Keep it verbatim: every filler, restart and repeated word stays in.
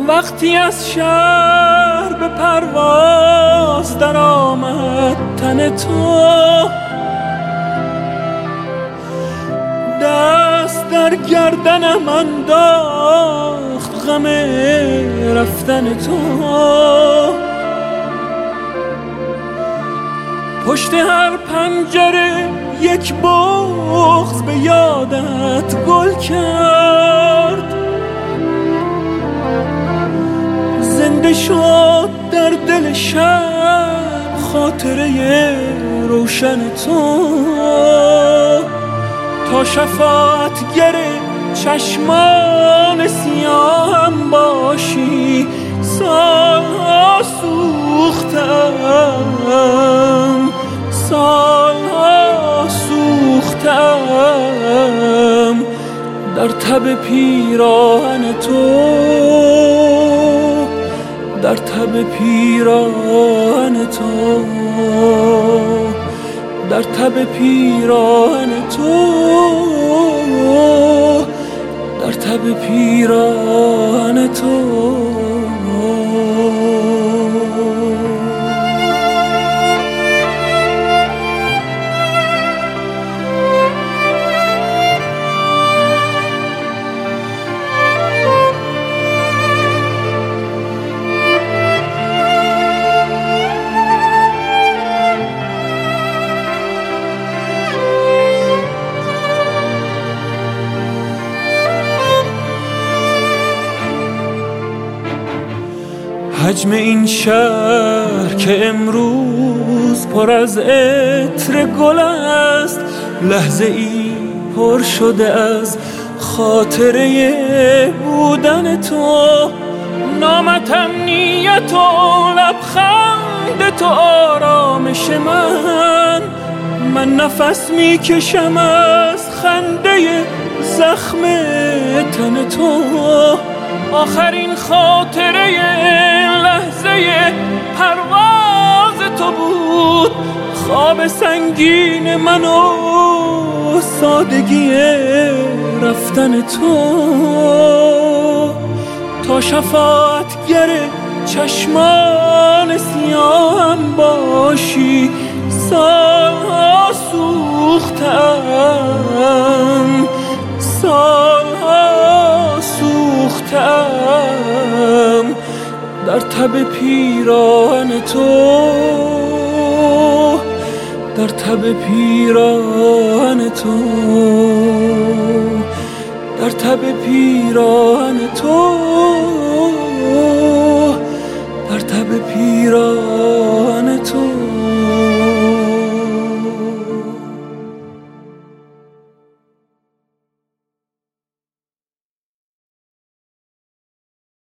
وقتی از شهر به پرواز در آمد تن تو، دست در گردنم انداخت غم رفتن تو. پشت هر پنجره یک بغض به یادت گل کرد، زنده شد در دل شب خاطره روشن تو. تا شفاعت گره چشمان سیاهم باشی، سالها سوختم، سالها سوختم در تب پیراهن تو، در تب پیراهن تو، در تب پیراهن تو، در تب پیراهن تو. حجم این شهر که امروز پر از عطر گل است، لحظه ای پر شده از خاطره بودن تو. نامتم نیت و لبخند تو آرامش من، من نفس میکشم از خنده زخم تن تو. آخرین خاطره لحظه پرواز تو بود، خواب سنگین من و سادگی رفتن تو. تا شفاعت گره چشمان سیاهم باشی، سالها سوختم، سالها سوختم در تب پیراهن تو، در تب پیراهن تو، در تب پیراهن تو.